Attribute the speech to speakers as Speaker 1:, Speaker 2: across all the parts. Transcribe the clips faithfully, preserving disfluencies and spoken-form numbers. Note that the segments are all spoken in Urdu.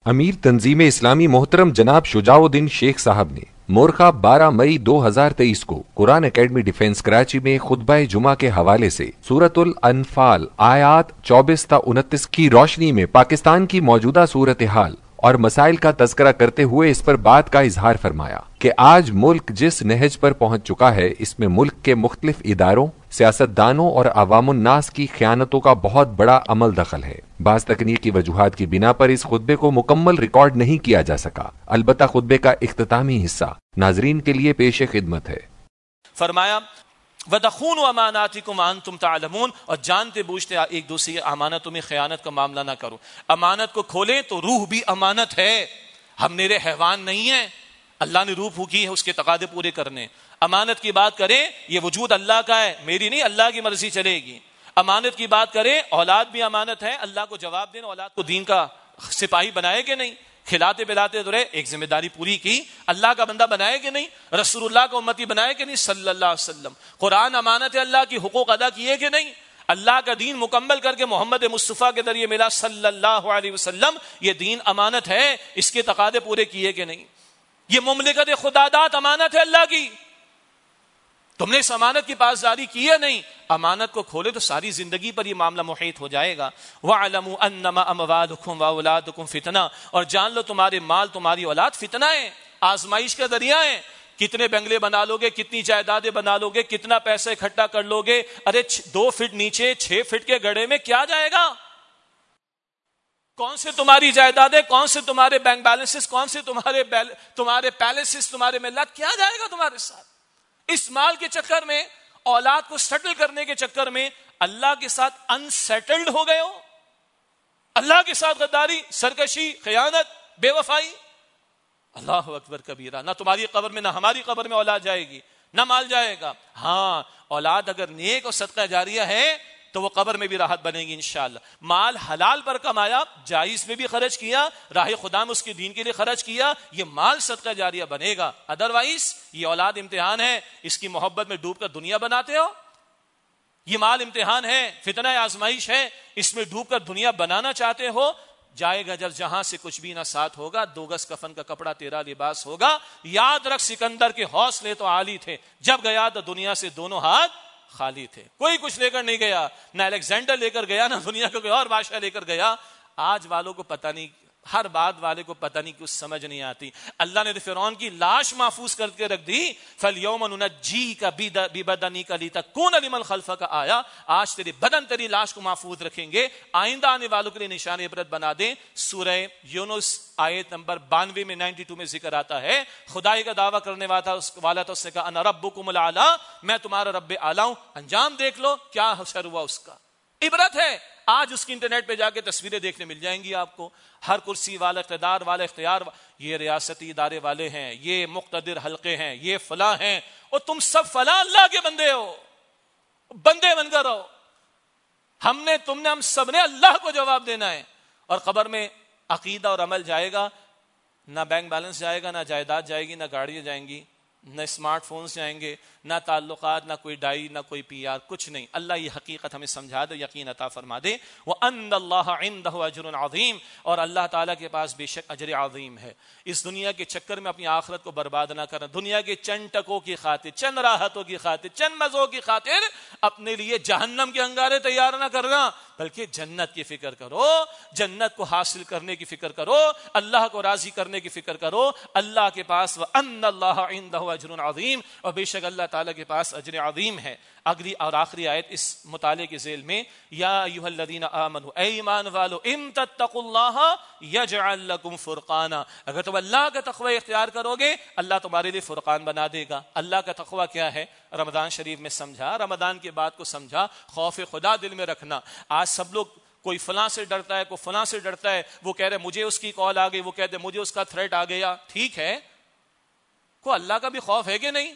Speaker 1: امیر تنظیم اسلامی محترم جناب شجاعالدین شیخ صاحب نے مورخہ بارہ مئی دو ہزار تیئیس کو قرآن اکیڈمی ڈیفنس کراچی میں خطبہ جمعہ کے حوالے سے سورۃ الانفال آیات چوبیس تا انتیس کی روشنی میں پاکستان کی موجودہ صورتحال اور مسائل کا تذکرہ کرتے ہوئے اس پر بات کا اظہار فرمایا کہ آج ملک جس نہج پر پہنچ چکا ہے اس میں ملک کے مختلف اداروں، سیاستدانوں اور عوام الناس کی خیانتوں کا بہت بڑا عمل دخل ہے۔ بعض تکنیکی وجوہات کی بنا پر اس خطبے کو مکمل ریکارڈ نہیں کیا جا سکا، البتہ خطبے کا اختتامی حصہ ناظرین کے لیے پیش خدمت ہے۔
Speaker 2: فرمایا وَتَخُونُوا أَمَانَاتِكُمْ وَأَنْتُمْ تَعْلَمُونَ، اور جانتے بوجھتے ایک دوسرے کی امانتوں میں خیانت کا معاملہ نہ کرو۔ امانت کو کھولے تو روح بھی امانت ہے، ہم میرے حیوان نہیں ہیں، اللہ نے روح پھونکی ہے اس کے تقاضے پورے کرنے۔ امانت کی بات کریں یہ وجود اللہ کا ہے، میری نہیں، اللہ کی مرضی چلے گی۔ امانت کی بات کریں اولاد بھی امانت ہے، اللہ کو جواب دینا، اولاد کو دین کا سپاہی بنائے کہ نہیں، کھلاتے پلاتے تو رہے، ایک ذمہ داری پوری کی، اللہ کا بندہ بنائے کہ نہیں، رسول اللہ کا امتی بنائے کہ نہیں صلی اللہ علیہ وسلم، قرآن امانت ہے، اللہ کی حقوق ادا کیے کہ نہیں، اللہ کا دین مکمل کر کے محمد مصطفیٰ کے ذریعے ملا صلی اللہ علیہ وسلم، یہ دین امانت ہے، اس کے تقاضے پورے کیے کہ نہیں۔ یہ مملکت خداداد امانت ہے اللہ کی، تم نے اس امانت کی پاسداری کی ہے نہیں، امانت کو کھولے تو ساری زندگی پر یہ معاملہ محیط ہو جائے گا۔ وَاعْلَمُوا أَنَّمَا أَمْوَالُكُمْ وَأَوْلَادُكُمْ فِتْنَةٌ، اور جان لو تمہارے مال تمہاری اولاد فتنہ ہے، آزمائش کا ذریعہ ہے۔ کتنے بنگلے بنا لو گے، کتنی جائیدادیں بنا لو گے، کتنا پیسہ اکٹھا کر لو گے، ارے دو فٹ نیچے چھ فٹ کے گڑھے میں کیا جائے گا؟ کون سے تمہاری جائیدادیں، کون سے تمہارے بینک بیلنسز، کون سے تمہارے بیل... تمہارے پیلسز، تمہارے ملت، کیا جائے گا تمہارے ساتھ؟ اس مال کے چکر میں، اولاد کو سیٹل کرنے کے چکر میں اللہ کے ساتھ انسیٹلڈ ہو گئے ہو، اللہ کے ساتھ غداری، سرکشی، خیانت، بے وفائی۔ اللہ اکبر کبیرہ، نہ تمہاری قبر میں نہ ہماری قبر میں اولاد جائے گی، نہ مال جائے گا۔ ہاں اولاد اگر نیک اور صدقہ جاریہ ہے تو وہ قبر میں بھی راحت بنے گی انشاءاللہ۔ مال حلال پر کمایا، جائز میں بھی خرچ کیا، راہ خدا میں اس کے دین کے لیے خرچ کیا، یہ مال صدقہ جاریہ بنے گا۔ ادروائز یہ اولاد امتحان ہے، اس کی محبت میں ڈوب کر دنیا بناتے ہو۔ یہ مال امتحان ہے، فتنہ آزمائش ہے، اس میں ڈوب کر دنیا بنانا چاہتے ہو۔ جائے گا جب جہاں سے کچھ بھی نہ ساتھ ہوگا، دو گز کفن کا کپڑا تیرا لباس ہوگا۔ یاد رکھ سکندر کے حوصلے تو عالی تھے، جب گیا تو دنیا سے دونوں ہاتھ خالی تھے، کوئی کچھ لے کر نہیں گیا، نہ الیگزینڈر لے کر گیا، نہ دنیا کا کوئی اور بادشاہ لے کر گیا۔ آج والوں کو پتہ نہیں، ہر بات والے کو پتہ نہیں، کچھ سمجھ نہیں آتی۔ اللہ نے فرعون کی لاش محفوظ کر کے رکھ دی، فَالْيَوْمَ نُنَجِّيكَ بِبَدَنِكَ لِتَكُونَ لِمَنْ خَلْفَكَ آیَةً، آج تیری بدن، تیری لاش کو محفوظ رکھیں گے، آئندہ آنے والوں کے لیے نشان عبرت بنا دیں۔ سورہ یونس آیت نمبر بانوے میں نائنٹی ٹو میں ذکر آتا ہے، خدائی کا دعویٰ کرنے والا تھا، اس نے کہا انا ربکم الاعلیٰ، میں تمہارا رب اعلیٰ ہوں۔ انجام دیکھ لو کیا حشر ہوا اس کا، عبرت ہے۔ آج اس کی انٹرنیٹ پہ جا کے تصویریں دیکھنے مل جائیں گی آپ کو، ہر کرسی والا، اقتدار والا، اختیار والا، یہ ریاستی ادارے والے ہیں، یہ مقتدر حلقے ہیں، یہ فلاں ہیں، اور تم سب فلاں اللہ کے بندے ہو، بندے بن کر رہو۔ ہم نے، تم نے، ہم سب نے اللہ کو جواب دینا ہے۔ اور قبر میں عقیدہ اور عمل جائے گا، نہ بینک بیلنس جائے گا، نہ جائیداد جائے گی، نہ گاڑیاں جائیں گی، نہ اسمارٹ فونز جائیں گے، نہ تعلقات، نہ کوئی ڈائی، نہ کوئی پی آر، کچھ نہیں۔ اللہ یہ حقیقت ہمیں سمجھا دے، یقین عطا فرما دے۔ وَأَنَّ اللَّهَ عِندَهُ أَجْرٌ عَظِيمٌ، اور اللہ تعالیٰ کے پاس بے شک اجر عظیم ہے۔ اس دنیا کے چکر میں اپنی آخرت کو برباد نہ کرنا، دنیا کے چند ٹکوں کی خاطر، چند راحتوں کی خاطر، چند مزوں کی خاطر اپنے لیے جہنم کے انگارے تیار نہ کرنا، بلکہ جنت کی فکر کرو، جنت کو حاصل کرنے کی فکر کرو، اللہ کو راضی کرنے کی فکر کرو۔ اللہ کے پاس وَأَنَّ اللَّهَ عِندَهُ أَجْرٌ عَظِيمٌ، اور بے شک اللہ تعالیٰ کے پاس اجر عظیم ہے۔ اگلی اور آخری آیت اس مطالعے کے ذیل میں، یا ایھا الذین آمنوا، اے ایمان والو، ان تتقوا اللہ یجعل لکم فرقانا، اگر تم اللہ کا تقوی اختیار کرو گے اللہ تمہارے لیے فرقان بنا دے گا۔ اللہ کا تقوی کیا ہے؟ رمضان شریف میں سمجھا، رمضان کے بعد کو سمجھا، خوف خدا دل میں رکھنا۔ آج سب لوگ، کوئی فلاں سے ڈرتا ہے، کوئی فلاں سے ڈرتا ہے، وہ کہہ رہے مجھے اس کی کال آ گئی، وہ کہتے مجھے اس کا تھریٹ آ گیا۔ ٹھیک ہے، کو اللہ کا بھی خوف ہے کہ نہیں؟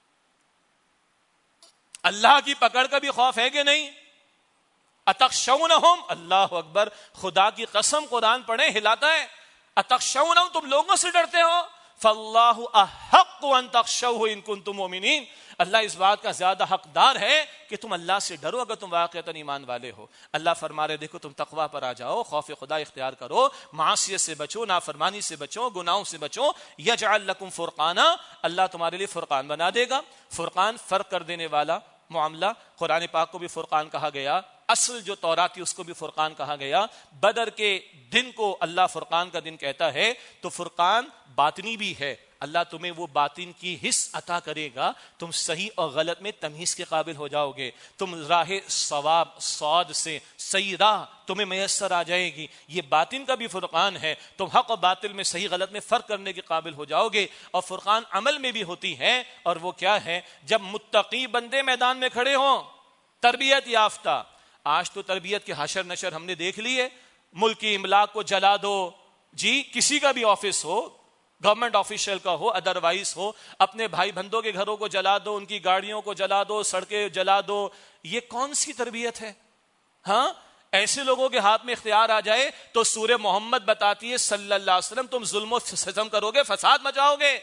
Speaker 2: اللہ کی پکڑ کا بھی خوف ہے کہ نہیں؟ اتخشونہم، اللہ اکبر، خدا کی قسم قرآن پڑھیں ہلاتا ہے۔ اتخشونہم، تم لوگوں سے ڈرتے ہو؟ فاللہ احق ان تخشوہ ان کنتم مؤمنین، اللہ اس بات کا زیادہ حقدار ہے کہ تم اللہ سے ڈرو اگر تم واقعتاً ایمان والے ہو۔ اللہ فرما رہے دیکھو تم تقوی پر آ جاؤ، خوف خدا اختیار کرو، معصیت سے بچو، نافرمانی سے بچو، گناہوں سے بچو، یجعل لکم فرقانا، اللہ تمہارے لیے فرقان بنا دے گا۔ فرقان فرق کر دینے والا معاملہ، قرآن پاک کو بھی فرقان کہا گیا، اصل جو تورات تھی اس کو بھی فرقان کہا گیا۔ بدر کے دن کو اللہ فرقان کا دن کہتا ہے، تو فرقان باطنی بھی ہے، اللہ تمہیں وہ باطن کی حس عطا کرے گا، تم صحیح اور غلط میں تمیز کے قابل ہو جاؤ گے، تم راہ صواب صاد سے صحیح راہ تمہیں میسر آ جائے گی، یہ باطن کا بھی فرقان ہے، تم حق و باطل میں صحیح غلط میں فرق کرنے کے قابل ہو جاؤ گے۔ اور فرقان عمل میں بھی ہوتی ہے، اور وہ کیا ہے؟ جب متقی بندے میدان میں کھڑے ہوں، تربیت یافتہ، آج تو تربیت کے حشر نشر ہم نے دیکھ لیے، ملک کی املاک کو جلا دو، جی کسی کا بھی آفس ہو، گورنمنٹ آفیشل کا ہو، ادروائز ہو، اپنے بھائی بندوں کے گھروں کو جلا دو، ان کی گاڑیوں کو جلا دو، سڑکیں جلا دو، یہ کون سی تربیت ہے؟ ہاں، ایسے لوگوں کے ہاتھ میں اختیار آ جائے تو سورہ محمد بتاتی ہے صلی اللہ علیہ وسلم تم ظلم و ستم کرو گے، فساد مچاؤ گے۔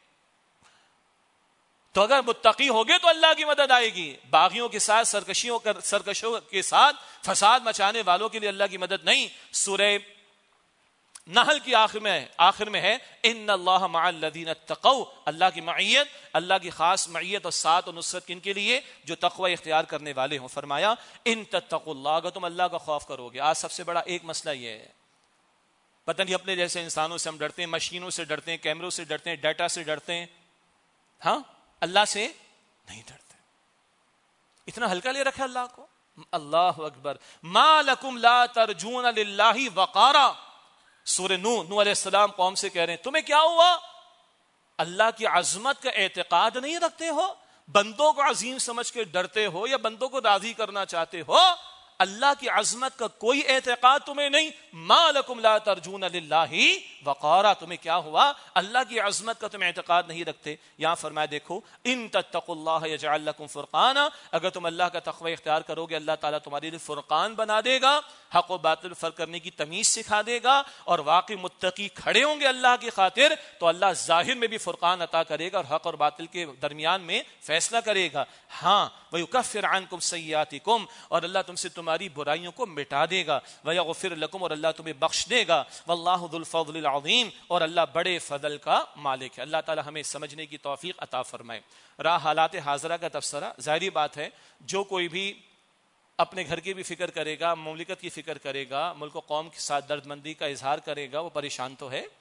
Speaker 2: تو اگر متقی ہوگے تو اللہ کی مدد آئے گی، باغیوں کے ساتھ سرکشیوں سرکشوں کے ساتھ فساد مچانے والوں کے لیے اللہ کی مدد نہیں۔ سورہ نحل کی آخر میں آخر میں ہے ان اللہ مع الذین اتقوا، اللہ کی معیت، اللہ کی خاص معیت اور ساتھ اور نصرت کن کے لیے؟ جو تقوی اختیار کرنے والے ہوں۔ فرمایا ان تتقوا اللہ، اگر تم اللہ کا خوف کرو گے۔ آج سب سے بڑا ایک مسئلہ یہ ہے، پتہ نہیں اپنے جیسے انسانوں سے ہم ڈرتے ہیں، مشینوں سے ڈرتے ہیں، کیمروں سے ڈرتے ہیں، ڈیٹا سے ڈرتے ہیں، ہاں اللہ سے نہیں ڈرتے، اتنا ہلکا لے رکھا اللہ کو۔ اللہ اکبر، ما لکم لا ترجون للہ وقارا، سورہ نوح، نوح علیہ السلام قوم سے کہہ رہے ہیں تمہیں کیا ہوا؟ اللہ کی عظمت کا اعتقاد نہیں رکھتے ہو، بندوں کو عظیم سمجھ کے ڈرتے ہو یا بندوں کو راضی کرنا چاہتے ہو، اللہ کی عظمت کا کوئی اعتقاد تمہیں نہیں۔ ما لکم لا ترجون للہ وقارا، تمہیں کیا ہوا؟ اللہ کی عظمت کا تم اعتقاد نہیں رکھتے۔ یہاں فرمایا دیکھو ان تتقوا اللہ یجعل لکم فرقانا، اگر تم اللہ کا تقوی اختیار کرو گے اللہ تعالیٰ تمہارے لیے فرقان بنا دے گا، حق و باطل فرق کرنے کی تمیز سکھا دے گا، اور واقعی متقی کھڑے ہوں گے اللہ کی خاطر تو اللہ ظاہر میں بھی فرقان عطا کرے گا اور حق اور باطل کے درمیان میں فیصلہ کرے گا۔ ہاں وَيُكَفِّرْ عَنْكُمْ سَيِّئَاتِكُمْ، اور اللہ تم سے تمہاری برائیوں کو مٹا دے گا، وَيَغْفِرْ لَكُمْ، اور اللہ تمہیں بخش دے گا، وَاللَّهُ ذُو الْفَضْلِ الْعَظِيمِ، اور اللہ بڑے فضل کا مالک ہے۔ اللہ تعالی ہمیں سمجھنے کی توفیق عطا فرمائے۔ رہا حالات حاضرہ کا تبصرہ، ظاہری بات ہے جو کوئی بھی اپنے گھر کی بھی فکر کرے گا، مملکت کی فکر کرے گا، ملک و قوم کے ساتھ درد مندی کا اظہار کرے گا، وہ پریشان تو ہے،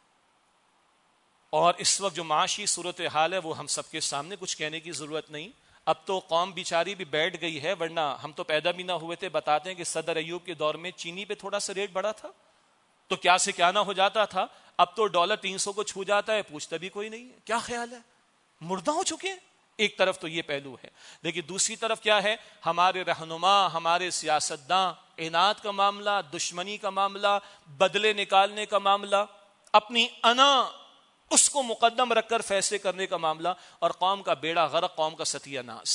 Speaker 2: اور اس وقت جو معاشی صورتحال ہے وہ ہم سب کے سامنے، کچھ کہنے کی ضرورت نہیں۔ اب تو قوم بیچاری بھی بیٹھ گئی ہے، ورنہ ہم تو پیدا بھی نہ ہوئے تھے۔ بتاتے ہیں کہ صدر ایوب کے دور میں چینی پہ تھوڑا سا ریٹ بڑھا تھا تو کیا سے کیا نہ ہو جاتا تھا، اب تو ڈالر تین سو کو چھو جاتا ہے، پوچھتا بھی کوئی نہیں ہے۔ کیا خیال ہے؟ مردہ ہو چکے ہیں۔ ایک طرف تو یہ پہلو ہے، لیکن دوسری طرف کیا ہے؟ ہمارے رہنما، ہمارے سیاستداں، عناد کا معاملہ، دشمنی کا معاملہ، بدلے نکالنے کا معاملہ، اپنی انا اس کو مقدم رکھ کر فیصلے کرنے کا معاملہ، اور قوم کا بیڑا غرق، قوم کا ستیہ ناس،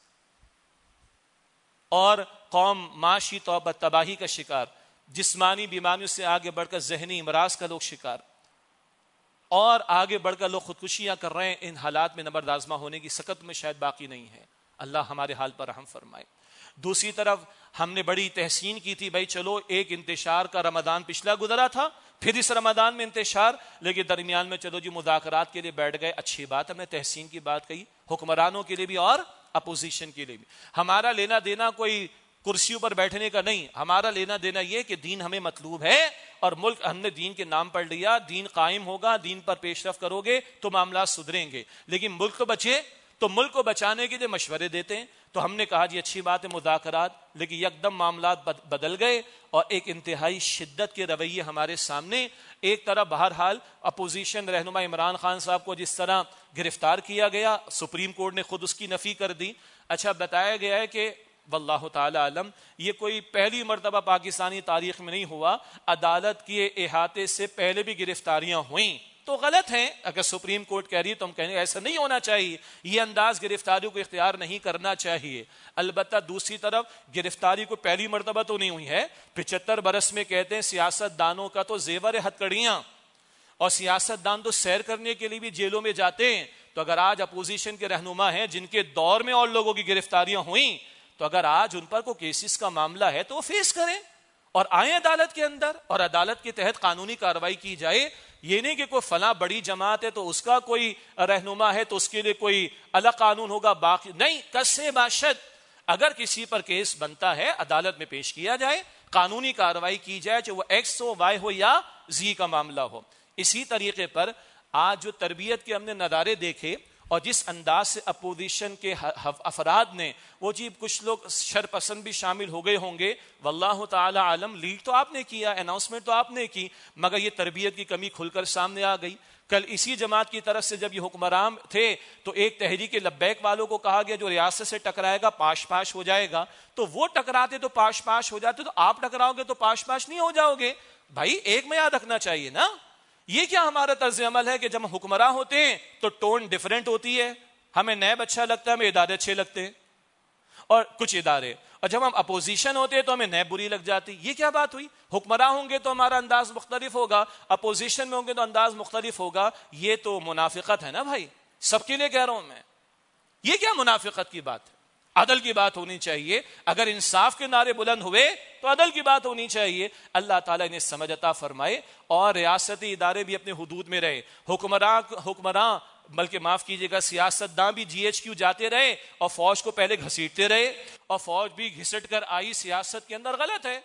Speaker 2: اور قوم معاشی طور پر تباہی کا شکار، جسمانی بیماریوں سے آگے بڑھ کر ذہنی امراض کا لوگ شکار، اور آگے بڑھ کر لوگ خودکشیاں کر رہے ہیں۔ ان حالات میں نبرد آزما ہونے کی سکت میں شاید باقی نہیں ہے۔ اللہ ہمارے حال پر رحم فرمائے۔ دوسری طرف ہم نے بڑی تحسین کی تھی، بھائی چلو ایک انتشار کا رمضان پچھلا گزرا تھا، پھر اس رمضان میں انتشار، لیکن درمیان میں چلو جی مذاکرات کے لیے بیٹھ گئے، اچھی بات، ہم نے تحسین کی بات کہی، حکمرانوں کے لیے بھی اور اپوزیشن کے لیے بھی۔ ہمارا لینا دینا کوئی کرسیوں پر بیٹھنے کا نہیں، ہمارا لینا دینا یہ کہ دین ہمیں مطلوب ہے، اور ملک ہم نے دین کے نام پڑھ لیا، دین قائم ہوگا، دین پر پیش رفت کرو گے تو معاملات سدھریں گے، لیکن ملک تو بچے، تو ملک کو بچانے کے لیے مشورے دیتے ہیں۔ تو ہم نے کہا جی اچھی بات ہے مذاکرات، لیکن یکدم معاملات بدل گئے اور ایک انتہائی شدت کے رویے ہمارے سامنے۔ ایک طرف بہرحال اپوزیشن رہنما عمران خان صاحب کو جس طرح گرفتار کیا گیا، سپریم کورٹ نے خود اس کی نفی کر دی۔ اچھا بتایا گیا ہے کہ واللہ تعالی عالم یہ کوئی پہلی مرتبہ پاکستانی تاریخ میں نہیں ہوا، عدالت کے احاطے سے پہلے بھی گرفتاریاں ہوئیں، تو غلط ہیں۔ اگر سپریم کورٹ کہہ رہی ہے تو ہم کہیں گے ایسا نہیں ہونا چاہیے، یہ انداز گرفتاریوں کو اختیار نہیں کرنا چاہیے۔ البتہ دوسری طرف گرفتاری کو پہلی مرتبہ تو نہیں ہوئی ہے، پچہتر برس میں کہتے ہیں سیاست دانوں کا تو زیور ہتھکڑیاں، اور سیاست دان تو سیر کرنے کے لیے بھی جیلوں میں جاتے ہیں. تو اگر آج اپوزیشن کے رہنما ہیں جن کے دور میں اور لوگوں کی گرفتاریاں ہوئیں, تو اگر آج ان پر کوئی کیسز کا معاملہ ہے تو وہ فیس کریں اور آئیں عدالت کے اندر, اور عدالت کے تحت قانونی کارروائی کی جائے. یہ نہیں کہ کوئی فلاں بڑی جماعت ہے تو اس کا کوئی رہنما ہے تو اس کے لیے کوئی الگ قانون ہوگا, باقی نہیں. کسے باشد اگر کسی پر کیس بنتا ہے عدالت میں پیش کیا جائے, قانونی کارروائی کی جائے, چاہے وہ ایکس ہو, وائی ہو یا زی کا معاملہ ہو. اسی طریقے پر آج جو تربیت کے ہم نے نظارے دیکھے اور جس انداز سے اپوزیشن کے افراد نے, وہ جی کچھ لوگ شر پسند بھی شامل ہو گئے ہوں گے, واللہ تعالی عالم, لیڈ تو آپ نے کیا, اناؤنسمنٹ تو آپ نے کی, مگر یہ تربیت کی کمی کھل کر سامنے آ گئی. کل اسی جماعت کی طرف سے جب یہ حکمران تھے تو ایک تحریک لبیک والوں کو کہا گیا جو ریاست سے ٹکرائے گا پاش پاش ہو جائے گا, تو وہ ٹکراتے تو پاش پاش ہو جاتے, تو آپ ٹکراؤ گے تو پاش پاش نہیں ہو جاؤ گے. بھائی ایک میں یاد رکھنا چاہیے نا, یہ کیا ہمارا طرز عمل ہے کہ جب ہم حکمراں ہوتے ہیں تو ٹون ڈیفرنٹ ہوتی ہے, ہمیں نیب اچھا لگتا ہے, ہمیں ادارے اچھے لگتے ہیں اور کچھ ادارے, اور جب ہم اپوزیشن ہوتے ہیں تو ہمیں نیب بری لگ جاتی. یہ کیا بات ہوئی؟ حکمراں ہوں گے تو ہمارا انداز مختلف ہوگا, اپوزیشن میں ہوں گے تو انداز مختلف ہوگا. یہ تو منافقت ہے نا بھائی, سب کے لیے کہہ رہا ہوں میں. یہ کیا منافقت کی بات ہے؟ عدل کی بات ہونی چاہیے. اگر انصاف کے نعرے بلند ہوئے تو عدل کی بات ہونی چاہیے. اللہ تعالیٰ انہیں سمجھ عطا فرمائے اور ریاستی ادارے بھی اپنے حدود میں رہے. حکمراں حکمراں بلکہ معاف کیجیے گا سیاست داں بھی جی ایچ کیو جاتے رہے اور فوج کو پہلے گھسیٹتے رہے, اور فوج بھی گھسٹ کر آئی سیاست کے اندر. غلط ہے.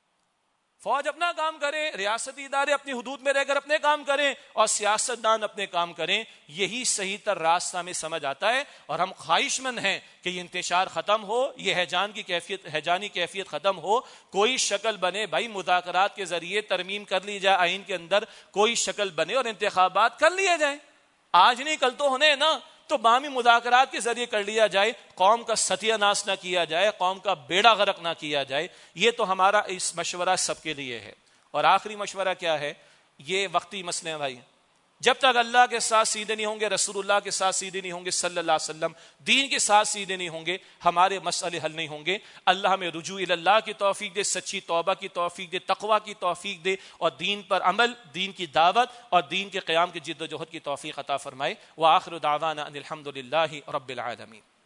Speaker 2: فوج اپنا کام کرے, ریاستی ادارے اپنی حدود میں رہ کر اپنے کام کریں اور سیاست دان اپنے کام کریں. یہی صحیح تر راستہ ہمیں سمجھ آتا ہے, اور ہم خواہش مند ہیں کہ یہ انتشار ختم ہو, یہ ہیجان کی کیفیت ہیجانی کیفیت ختم ہو. کوئی شکل بنے بھائی, مذاکرات کے ذریعے ترمیم کر لی جائے آئین کے اندر, کوئی شکل بنے اور انتخابات کر لیے جائیں. آج نہیں کل تو ہونے نا, تو باہمی مذاکرات کے ذریعے کر لیا جائے. قوم کا ستیہ ناش نہ کیا جائے, قوم کا بیڑا غرق نہ کیا جائے. یہ تو ہمارا اس مشورہ سب کے لیے ہے. اور آخری مشورہ کیا ہے؟ یہ وقتی مسئلے ہیں بھائی. جب تک اللہ کے ساتھ سیدھے نہیں ہوں گے, رسول اللہ کے ساتھ سیدھے نہیں ہوں گے صلی اللہ علیہ وسلم, دین کے ساتھ سیدھے نہیں ہوں گے, ہمارے مسئلے حل نہیں ہوں گے. اللہ ہمیں رجوع اللہ کی توفیق دے, سچی توبہ کی توفیق دے, تقوی کی توفیق دے, اور دین پر عمل, دین کی دعوت اور دین کے قیام کی جد و جہد کی توفیق عطا فرمائے. وآخر دعوانا ان الحمد للہ رب العالمین.